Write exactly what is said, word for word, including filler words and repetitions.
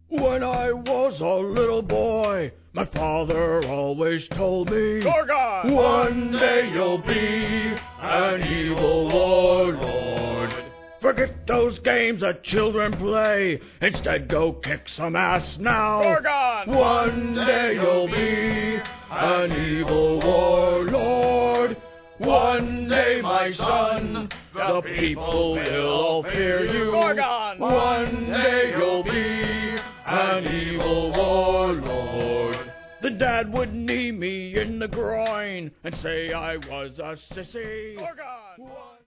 When I was a little boy, my father always told me, Gorgon! One day you'll be an evil warlord. Forget those games that children play. Instead, go kick some ass now. Gorgon! One day you'll be an evil warlord. One day, my son, the people will all fear you. Gorgon! One day you'll be an evil warlord. The dad would knee me in the groin and say I was a sissy. Gorgon!